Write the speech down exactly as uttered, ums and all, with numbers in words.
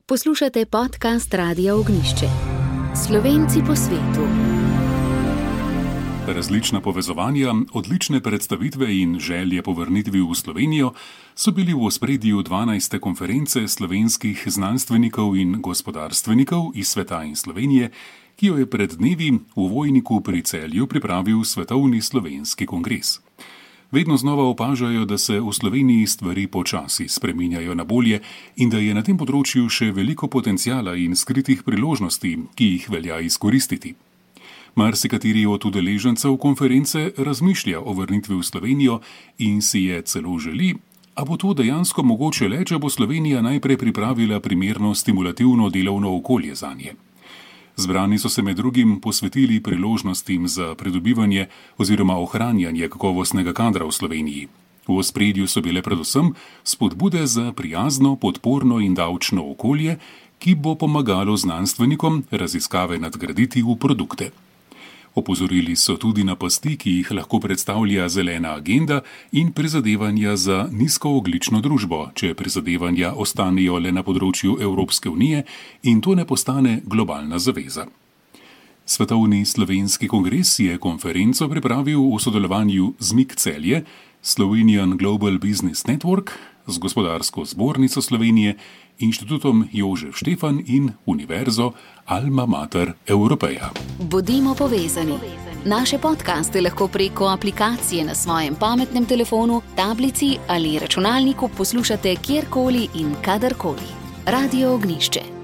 Poslušate podcast Radia Ognjišče. Slovenci po svetu. Različna povezovanja, odlične predstavitve in želje po vrnitvi v Slovenijo so bili v ospredju dvanajste konference slovenskih znanstvenikov in gospodarstvenikov iz sveta in Slovenije, ki jo je pred dnevi v Vojniku pri Celju pripravil Svetovni slovenski kongres. Vedno znova opažajo, da se v Sloveniji stvari počasi spreminjajo na bolje in da je na tem področju še veliko potencijala in skritih priložnosti, ki jih velja izkoristiti. Marsikateri od udeležencev konference razmišlja o vrnitvi v Slovenijo in si je celo želi, a bo to dejansko mogoče le, če bo Slovenija najprej pripravila primerno stimulativno delovno okolje zanje. Zbrani so se med drugim posvetili priložnostim za pridobivanje oziroma ohranjanje kakovostnega kadra v Sloveniji. V ospredju so bile predvsem spodbude za prijazno, podporno in davčno okolje, ki bo pomagalo znanstvenikom raziskave nadgraditi v produkte. Opozorili so tudi na pasti, ki jih lahko predstavlja zelena agenda in prizadevanja za nizkoogljično družbo, če prizadevanja ostanejo le na področju Evropske unije in to ne postane globalna zaveza. Svetovni slovenski kongres je konferenco pripravil v sodelovanju z M I K Celje, Slovenian Global Business Network, z Gospodarsko zbornico Slovenije, Inštitutom Jožef Štefan in Univerzo Alma Mater Europeja. Bodimo povezani. Naše podcaste lahko preko aplikacije na svojem pametnem telefonu, tablici ali računalniku poslušate kjerkoli in kadarkoli. Radio Ognjišče.